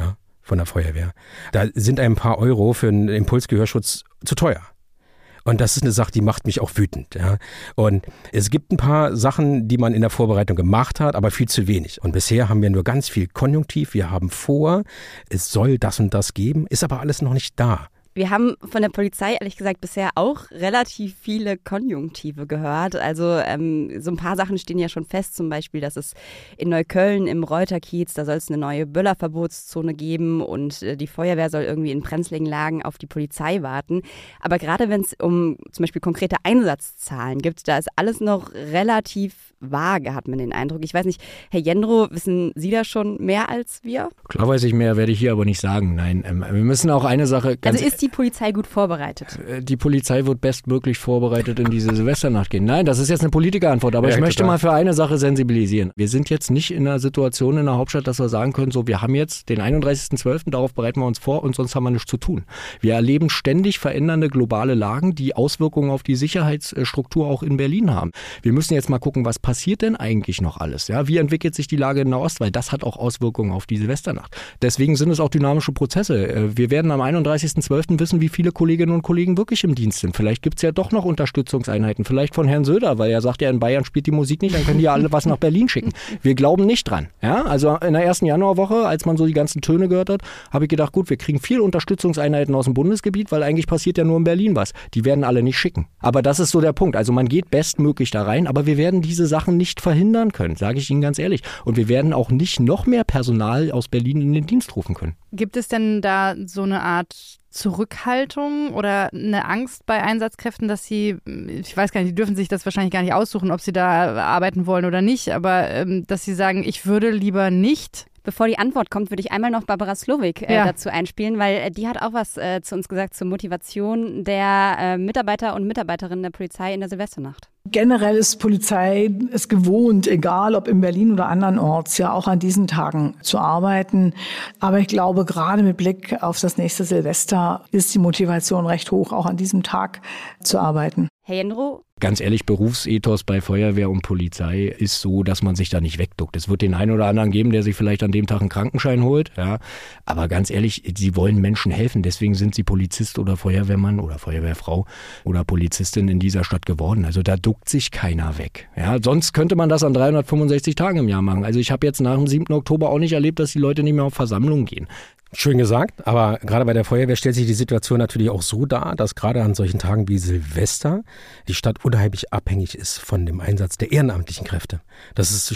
von der Feuerwehr. Da sind ein paar Euro für einen Impulsgehörschutz zu teuer. Und das ist eine Sache, die macht mich auch wütend. Ja. Und es gibt ein paar Sachen, die man in der Vorbereitung gemacht hat, aber viel zu wenig. Und bisher haben wir nur ganz viel Konjunktiv. Wir haben vor, es soll das und das geben, ist aber alles noch nicht da.
Wir haben von der Polizei, ehrlich gesagt, bisher auch relativ viele Konjunktive gehört. Also so ein paar Sachen stehen ja schon fest, zum Beispiel, dass es in Neukölln im Reuterkiez, da soll es eine neue Böllerverbotszone geben und die Feuerwehr soll irgendwie in brenzligen Lagen auf die Polizei warten. Aber gerade wenn es um zum Beispiel konkrete Einsatzzahlen gibt, da ist alles noch relativ vage, hat man den Eindruck. Ich weiß nicht, Herr Jendrow, wissen Sie da schon mehr als wir?
Klar weiß ich mehr, werde ich hier aber nicht sagen. Nein, wir müssen auch eine Sache...
Also ist die Polizei gut vorbereitet?
Die Polizei wird bestmöglich vorbereitet in diese Silvesternacht gehen. Nein, das ist jetzt eine Politikerantwort, aber ich möchte mal für eine Sache sensibilisieren. Wir sind jetzt nicht in einer Situation in der Hauptstadt, dass wir sagen können, so, wir haben jetzt den 31.12., darauf bereiten wir uns vor und sonst haben wir nichts zu tun. Wir erleben ständig verändernde globale Lagen, die Auswirkungen auf die Sicherheitsstruktur auch in Berlin haben. Wir müssen jetzt mal gucken, was passiert denn eigentlich noch alles? Ja? Wie entwickelt sich die Lage in Nahost? Weil das hat auch Auswirkungen auf die Silvesternacht. Deswegen sind es auch dynamische Prozesse. Wir werden am 31.12. wissen, wie viele Kolleginnen und Kollegen wirklich im Dienst sind. Vielleicht gibt es ja doch noch Unterstützungseinheiten. Vielleicht von Herrn Söder, weil er sagt ja, in Bayern spielt die Musik nicht, dann können die ja alle was nach Berlin schicken. Wir glauben nicht dran. Ja? Also in der ersten Januarwoche, als man so die ganzen Töne gehört hat, habe ich gedacht, gut, wir kriegen viel Unterstützungseinheiten aus dem Bundesgebiet, weil eigentlich passiert ja nur in Berlin was. Die werden alle nicht schicken. Aber das ist so der Punkt. Also man geht bestmöglich da rein, aber wir werden diese Sachen nicht verhindern können, sage ich Ihnen ganz ehrlich. Und wir werden auch nicht noch mehr Personal aus Berlin in den Dienst rufen können.
Gibt es denn da so eine Art Zurückhaltung oder eine Angst bei Einsatzkräften, dass sie, ich weiß gar nicht, die dürfen sich das wahrscheinlich gar nicht aussuchen, ob sie da arbeiten wollen oder nicht, aber dass sie sagen, ich würde lieber nicht?
Bevor die Antwort kommt, würde ich einmal noch Barbara Slowik dazu einspielen, weil die hat auch was zu uns gesagt zur Motivation der Mitarbeiter und Mitarbeiterinnen der Polizei in der Silvesternacht.
Generell ist Polizei es gewohnt, egal ob in Berlin oder andernorts, ja auch an diesen Tagen zu arbeiten. Aber ich glaube, gerade mit Blick auf das nächste Silvester ist die Motivation recht hoch, auch an diesem Tag zu arbeiten.
Herr Jendrow?
Ganz ehrlich, Berufsethos bei Feuerwehr und Polizei ist so, dass man sich da nicht wegduckt. Es wird den einen oder anderen geben, der sich vielleicht an dem Tag einen Krankenschein holt. Ja. Aber ganz ehrlich, sie wollen Menschen helfen. Deswegen sind sie Polizist oder Feuerwehrmann oder Feuerwehrfrau oder Polizistin in dieser Stadt geworden. Also da duckt sich keiner weg. Ja. Sonst könnte man das an 365 Tagen im Jahr machen. Also ich habe jetzt nach dem 7. Oktober auch nicht erlebt, dass die Leute nicht mehr auf Versammlungen gehen.
Schön gesagt, aber gerade bei der Feuerwehr stellt sich die Situation natürlich auch so dar, dass gerade an solchen Tagen wie Silvester die Stadt unheimlich abhängig ist von dem Einsatz der ehrenamtlichen Kräfte. Das ist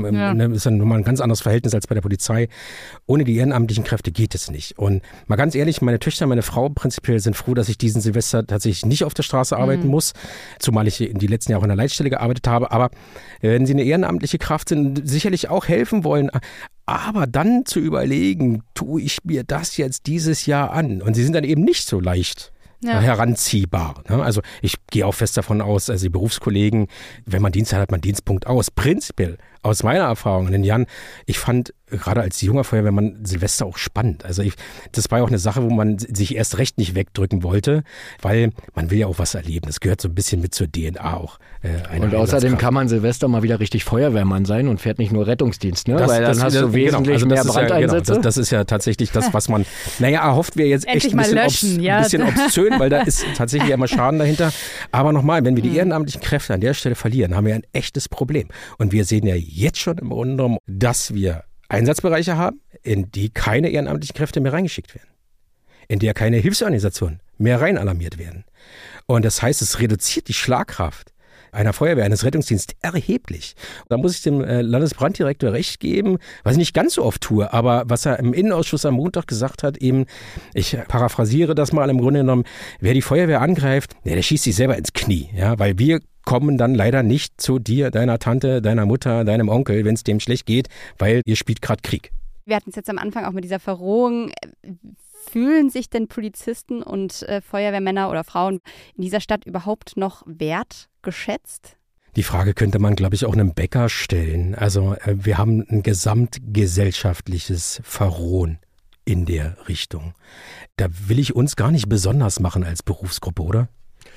ja nochmal ein ganz anderes Verhältnis als bei der Polizei. Ohne die ehrenamtlichen Kräfte geht es nicht. Und mal ganz ehrlich, meine Töchter, meine Frau prinzipiell sind froh, dass ich diesen Silvester tatsächlich nicht auf der Straße arbeiten muss, zumal ich in die letzten Jahre in der Leitstelle gearbeitet habe. Aber wenn sie eine ehrenamtliche Kraft sind, sicherlich auch helfen wollen. Aber dann zu überlegen, tue ich mir das jetzt dieses Jahr an? Und sie sind dann eben nicht so leicht heranziehbar. Also ich gehe auch fest davon aus, also die Berufskollegen, wenn man Dienst hat, hat man Dienstpunkt aus. Prinzipiell, aus meiner Erfahrung in den Jahren, ich fand gerade als junger Feuerwehrmann Silvester auch spannend. Also das war ja auch eine Sache, wo man sich erst recht nicht wegdrücken wollte, weil man will ja auch was erleben. Das gehört so ein bisschen mit zur DNA auch.
Und außerdem kann man Silvester mal wieder richtig Feuerwehrmann sein und fährt nicht nur Rettungsdienst, ne? Weil dann hast du wesentlich mehr Brandeinsätze.
Das ist ja tatsächlich das, was man, erhofft wäre jetzt echt ein bisschen obszön, weil da ist tatsächlich immer Schaden dahinter. Aber nochmal, wenn wir die ehrenamtlichen Kräfte an der Stelle verlieren, haben wir ein echtes Problem. Und wir sehen ja jetzt schon im Grunde genommen, dass wir Einsatzbereiche haben, in die keine ehrenamtlichen Kräfte mehr reingeschickt werden, in der keine Hilfsorganisationen mehr rein alarmiert werden. Und das heißt, es reduziert die Schlagkraft einer Feuerwehr, eines Rettungsdienstes erheblich. Da muss ich dem Landesbranddirektor recht geben, was ich nicht ganz so oft tue, aber was er im Innenausschuss am Montag gesagt hat, eben, ich paraphrasiere das mal im Grunde genommen, wer die Feuerwehr angreift, der schießt sich selber ins Knie, ja, weil wir kommen dann leider nicht zu dir, deiner Tante, deiner Mutter, deinem Onkel, wenn es dem schlecht geht, weil ihr spielt gerade Krieg.
Wir hatten es jetzt am Anfang auch mit dieser Verrohung. Fühlen sich denn Polizisten und Feuerwehrmänner oder Frauen in dieser Stadt überhaupt noch wertgeschätzt?
Die Frage könnte man, glaube ich, auch einem Bäcker stellen. Also wir haben ein gesamtgesellschaftliches Verrohen in der Richtung. Da will ich uns gar nicht besonders machen als Berufsgruppe, oder?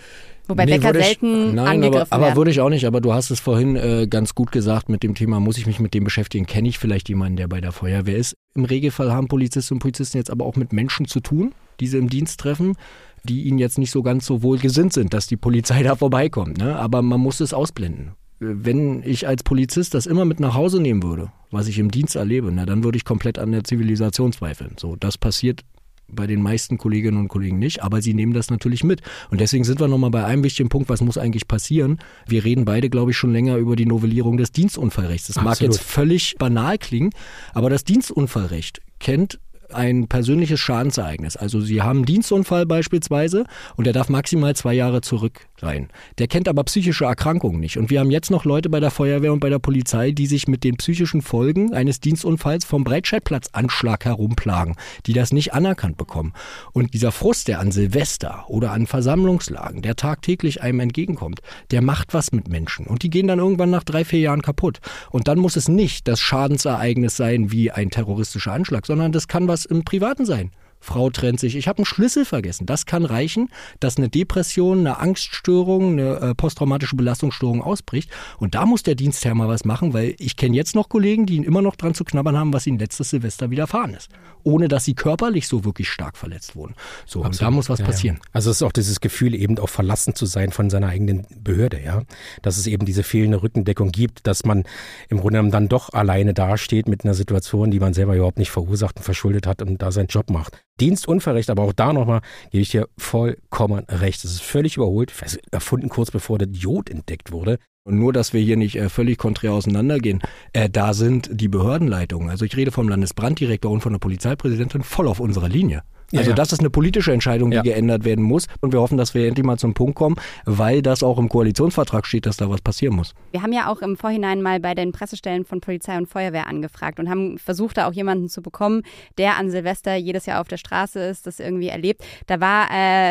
Wobei Bäcker selten angegriffen
aber
werden.
würde ich auch nicht. Aber du hast es vorhin ganz gut gesagt mit dem Thema, muss ich mich mit dem beschäftigen? Kenne ich vielleicht jemanden, der bei der Feuerwehr ist? Im Regelfall haben Polizistinnen und Polizisten jetzt aber auch mit Menschen zu tun, die sie im Dienst treffen, die ihnen jetzt nicht so ganz so wohl gesinnt sind, dass die Polizei da vorbeikommt. Ne? Aber man muss es ausblenden. Wenn ich als Polizist das immer mit nach Hause nehmen würde, was ich im Dienst erlebe, dann würde ich komplett an der Zivilisation zweifeln. So, das passiert bei den meisten Kolleginnen und Kollegen nicht, aber sie nehmen das natürlich mit. Und deswegen sind wir nochmal bei einem wichtigen Punkt, was muss eigentlich passieren? Wir reden beide, glaube ich, schon länger über die Novellierung des Dienstunfallrechts. Das mag jetzt völlig banal klingen, aber das Dienstunfallrecht kennt ein persönliches Schadensereignis. Also Sie haben einen Dienstunfall beispielsweise und der darf maximal 2 Jahre zurück sein. Der kennt aber psychische Erkrankungen nicht. Und wir haben jetzt noch Leute bei der Feuerwehr und bei der Polizei, die sich mit den psychischen Folgen eines Dienstunfalls vom Breitscheidplatzanschlag herumplagen, die das nicht anerkannt bekommen. Und dieser Frust, der an Silvester oder an Versammlungslagen, der tagtäglich einem entgegenkommt, der macht was mit Menschen. Und die gehen dann irgendwann nach 3-4 Jahren kaputt. Und dann muss es nicht das Schadensereignis sein wie ein terroristischer Anschlag, sondern das kann was im Privaten sein. Frau trennt sich, ich habe einen Schlüssel vergessen. Das kann reichen, dass eine Depression, eine Angststörung, eine posttraumatische Belastungsstörung ausbricht. Und da muss der Dienstherr mal was machen, weil ich kenne jetzt noch Kollegen, die immer noch dran zu knabbern haben, was ihnen letztes Silvester widerfahren ist. Ohne dass sie körperlich so wirklich stark verletzt wurden. So, und da muss was passieren.
Also es ist auch dieses Gefühl, eben auch verlassen zu sein von seiner eigenen Behörde, ja. Dass es eben diese fehlende Rückendeckung gibt, dass man im Grunde genommen dann doch alleine dasteht mit einer Situation, die man selber überhaupt nicht verursacht und verschuldet hat und da seinen Job macht. Dienstunfallrecht, aber auch da nochmal gebe ich dir vollkommen recht. Es ist völlig überholt, erfunden kurz bevor der Jod entdeckt wurde.
Und nur, dass wir hier nicht völlig konträr auseinandergehen, da sind die Behördenleitungen, also ich rede vom Landesbranddirektor und von der Polizeipräsidentin, voll auf unserer Linie. Also das ist eine politische Entscheidung, die geändert werden muss. Und wir hoffen, dass wir endlich mal zum Punkt kommen, weil das auch im Koalitionsvertrag steht, dass da was passieren muss.
Wir haben ja auch im Vorhinein mal bei den Pressestellen von Polizei und Feuerwehr angefragt und haben versucht, da auch jemanden zu bekommen, der an Silvester jedes Jahr auf der Straße ist, das irgendwie erlebt. Da war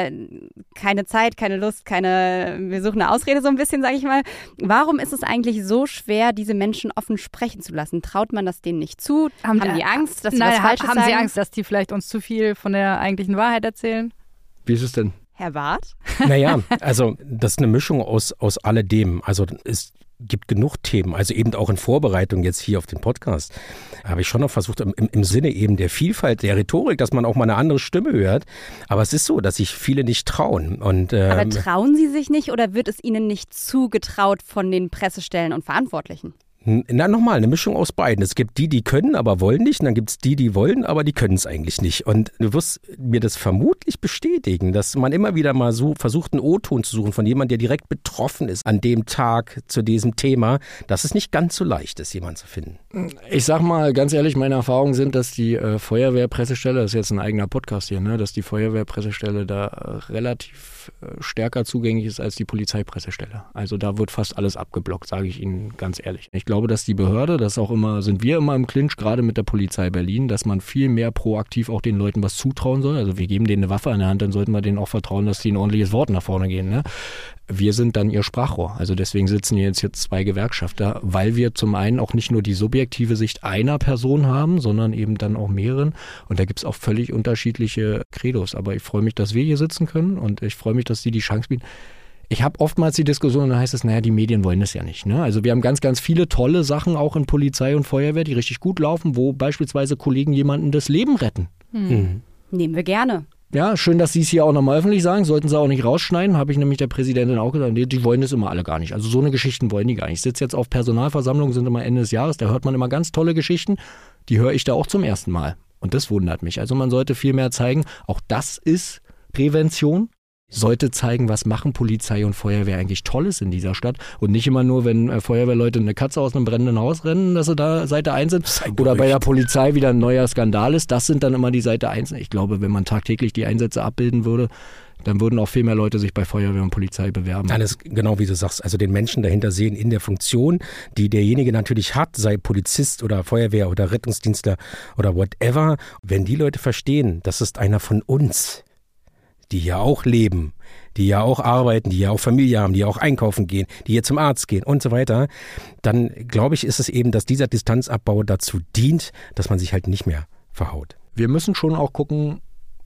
keine Zeit, keine Lust, wir suchen eine Ausrede so ein bisschen, sage ich mal. Warum ist es eigentlich so schwer, diese Menschen offen sprechen zu lassen? Traut man das denen nicht zu? Haben die Angst, dass sie was Falsches sagen?
Haben sie Angst, dass die vielleicht uns zu viel von der eigentlichen Wahrheit erzählen?
Wie ist es denn?
Herr Barth?
Naja, also das ist eine Mischung aus alledem. Also es gibt genug Themen, also eben auch in Vorbereitung jetzt hier auf den Podcast, habe ich schon noch versucht, im Sinne eben der Vielfalt, der Rhetorik, dass man auch mal eine andere Stimme hört. Aber es ist so, dass sich viele nicht trauen.
Aber trauen sie sich nicht oder wird es ihnen nicht zugetraut von den Pressestellen und Verantwortlichen?
Na, nochmal, eine Mischung aus beiden. Es gibt die können, aber wollen nicht. Und dann gibt es die wollen, aber die können es eigentlich nicht. Und du wirst mir das vermutlich bestätigen, dass man immer wieder mal so versucht, einen O-Ton zu suchen von jemandem, der direkt betroffen ist an dem Tag zu diesem Thema, dass es nicht ganz so leicht ist, jemanden zu finden.
Ich sag mal ganz ehrlich, meine Erfahrungen sind, dass die Feuerwehrpressestelle, das ist jetzt ein eigener Podcast hier, ne, dass die Feuerwehrpressestelle da relativ stärker zugänglich ist als die Polizeipressestelle. Also da wird fast alles abgeblockt, sage ich Ihnen ganz ehrlich. Ich glaube, dass die Behörde, sind wir immer im Clinch, gerade mit der Polizei Berlin, dass man viel mehr proaktiv auch den Leuten was zutrauen soll. Also wir geben denen eine Waffe an der Hand, dann sollten wir denen auch vertrauen, dass die ein ordentliches Wort nach vorne gehen. Ne? Wir sind dann ihr Sprachrohr. Also deswegen sitzen hier jetzt 2 Gewerkschafter, weil wir zum einen auch nicht nur die subjektive Sicht einer Person haben, sondern eben dann auch mehreren. Und da gibt es auch völlig unterschiedliche Credos. Aber ich freue mich, dass wir hier sitzen können und ich freue mich, dass die Chance bieten. Ich habe oftmals die Diskussion, da heißt es, die Medien wollen das ja nicht. Ne? Also wir haben ganz, ganz viele tolle Sachen auch in Polizei und Feuerwehr, die richtig gut laufen, wo beispielsweise Kollegen jemanden das Leben retten.
Nehmen wir gerne.
Ja, schön, dass Sie es hier auch nochmal öffentlich sagen. Sollten Sie auch nicht rausschneiden, habe ich nämlich der Präsidentin auch gesagt, die wollen das immer alle gar nicht. Also so eine Geschichten wollen die gar nicht. Ich sitze jetzt auf Personalversammlungen, sind immer Ende des Jahres, da hört man immer ganz tolle Geschichten. Die höre ich da auch zum ersten Mal. Und das wundert mich. Also man sollte viel mehr zeigen, auch das ist Prävention. Sollte zeigen, was machen Polizei und Feuerwehr eigentlich Tolles in dieser Stadt und nicht immer nur, wenn Feuerwehrleute eine Katze aus einem brennenden Haus rennen, dass sie da Seite 1 sind oder bei der Polizei wieder ein neuer Skandal ist. Das sind dann immer die Seite 1. Ich glaube, wenn man tagtäglich die Einsätze abbilden würde, dann würden auch viel mehr Leute sich bei Feuerwehr und Polizei bewerben.
Alles genau wie du sagst, also den Menschen dahinter sehen in der Funktion, die derjenige natürlich hat, sei Polizist oder Feuerwehr oder Rettungsdienstler oder whatever. Wenn die Leute verstehen, das ist einer von uns, die hier auch leben, die hier auch arbeiten, die hier auch Familie haben, die hier auch einkaufen gehen, die hier zum Arzt gehen und so weiter, dann glaube ich, ist es eben, dass dieser Distanzabbau dazu dient, dass man sich halt nicht mehr verhaut.
Wir müssen schon auch gucken,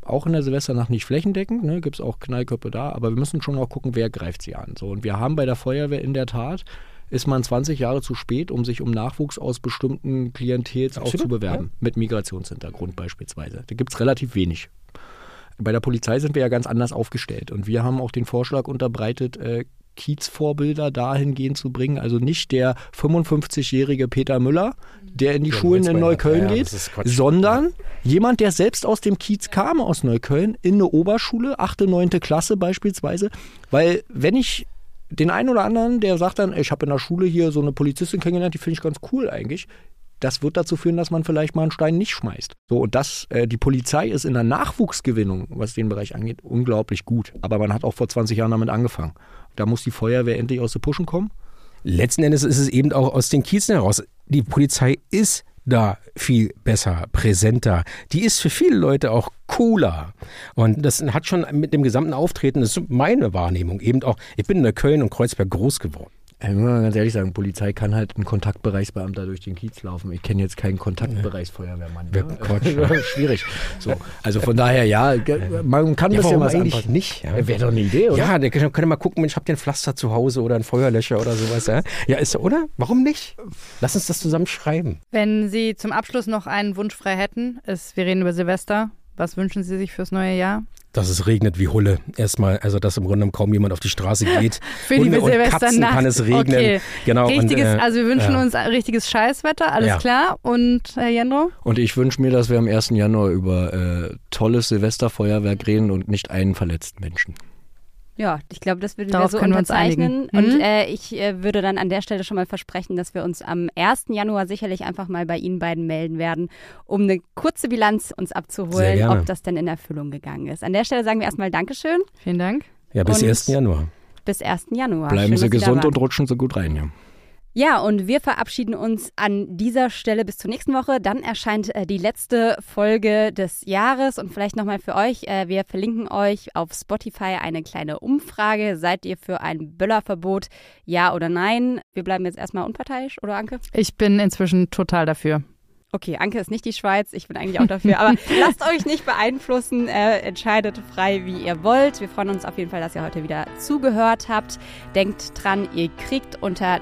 auch in der Silvesternacht nicht flächendeckend, ne? Gibt es auch Knallköpfe da, aber wir müssen schon auch gucken, wer greift sie an. So, und wir haben bei der Feuerwehr in der Tat, ist man 20 Jahre zu spät, um sich um Nachwuchs aus bestimmten Klientels auch zu bewerben, ja. Mit Migrationshintergrund beispielsweise. Da gibt es relativ wenig. Bei der Polizei sind wir ja ganz anders aufgestellt und wir haben auch den Vorschlag unterbreitet, Kiezvorbilder dahingehend zu bringen, also nicht der 55-jährige Peter Müller, der in die Schulen in Neukölln geht, sondern jemand, der selbst aus dem Kiez kam, aus Neukölln, in eine Oberschule, 8., 9. Klasse beispielsweise, weil wenn ich den einen oder anderen, der sagt dann, ich habe in der Schule hier so eine Polizistin kennengelernt, die finde ich ganz cool eigentlich, das wird dazu führen, dass man vielleicht mal einen Stein nicht schmeißt. So, und die Polizei ist in der Nachwuchsgewinnung, was den Bereich angeht, unglaublich gut. Aber man hat auch vor 20 Jahren damit angefangen. Da muss die Feuerwehr endlich aus der Puschen kommen.
Letzten Endes ist es eben auch aus den Kiezen heraus. Die Polizei ist da viel besser, präsenter. Die ist für viele Leute auch cooler. Und das hat schon mit dem gesamten Auftreten, das ist meine Wahrnehmung, eben auch, ich bin in Neukölln und Kreuzberg groß geworden.
Ich muss mal ganz ehrlich sagen, Polizei kann halt ein Kontaktbereichsbeamter durch den Kiez laufen. Ich kenne jetzt keinen Kontaktbereichsfeuerwehrmann. Ne? Schwierig. So, also von daher, ja, man kann ein bisschen was anpassen.
Nicht. Ja.
Wäre doch eine Idee, oder?
Ja, der könnte mal gucken, ich habe den Pflaster zu Hause oder ein Feuerlöscher oder sowas. Ja, ist oder? Warum nicht? Lass uns das zusammen schreiben.
Wenn Sie zum Abschluss noch einen Wunsch frei hätten, wir reden über Silvester. Was wünschen Sie sich fürs neue Jahr?
Dass es regnet wie Hulle. Erstmal, also dass im Grunde genommen kaum jemand auf die Straße geht.
Für die
Hunde und Katzen kann es regnen. Okay.
Genau. Also wir wünschen uns richtiges Scheißwetter, alles klar. Und Herr Jendro?
Und ich wünsche mir, dass wir am 1. Januar über tolles Silvesterfeuerwerk reden und nicht einen verletzten Menschen.
Ja, ich glaube, das würden wir so unterzeichnen. Und ich würde dann an der Stelle schon mal versprechen, dass wir uns am 1. Januar sicherlich einfach mal bei Ihnen beiden melden werden, um eine kurze Bilanz uns abzuholen, ob das denn in Erfüllung gegangen ist. An der Stelle sagen wir erstmal Dankeschön.
Vielen Dank.
Ja, bis 1. Januar.
Bis 1. Januar.
Bleiben Sie gesund und rutschen Sie gut rein, ja.
Ja, und wir verabschieden uns an dieser Stelle bis zur nächsten Woche. Dann erscheint die letzte Folge des Jahres. Und vielleicht nochmal für euch, wir verlinken euch auf Spotify eine kleine Umfrage. Seid ihr für ein Böllerverbot, ja oder nein? Wir bleiben jetzt erstmal unparteiisch, oder Anke?
Ich bin inzwischen total dafür.
Okay, Anke ist nicht die Schweiz, ich bin eigentlich auch dafür, aber lasst euch nicht beeinflussen, entscheidet frei, wie ihr wollt. Wir freuen uns auf jeden Fall, dass ihr heute wieder zugehört habt. Denkt dran, ihr kriegt unter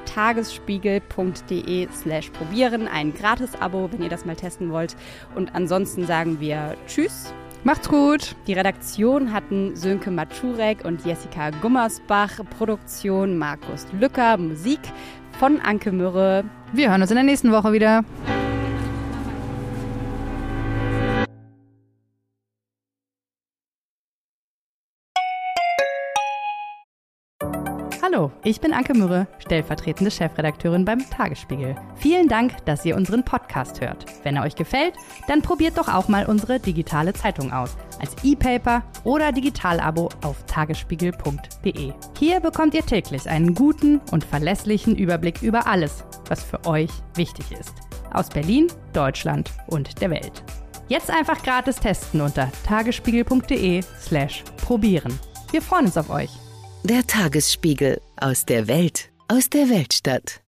tagesspiegel.de/probieren ein Gratis-Abo, wenn ihr das mal testen wollt. Und ansonsten sagen wir Tschüss.
Macht's gut.
Die Redaktion hatten Sönke Matschurek und Jessica Gummersbach, Produktion Markus Lücker, Musik von Anke Mürre.
Wir hören uns in der nächsten Woche wieder. Hallo, ich bin Anke Mürre, stellvertretende Chefredakteurin beim Tagesspiegel. Vielen Dank, dass ihr unseren Podcast hört. Wenn er euch gefällt, dann probiert doch auch mal unsere digitale Zeitung aus. Als E-Paper oder Digital-Abo auf tagesspiegel.de. Hier bekommt ihr täglich einen guten und verlässlichen Überblick über alles, was für euch wichtig ist. Aus Berlin, Deutschland und der Welt. Jetzt einfach gratis testen unter tagesspiegel.de/probieren. Wir freuen uns auf euch.
Der Tagesspiegel, aus der Welt, aus der Weltstadt.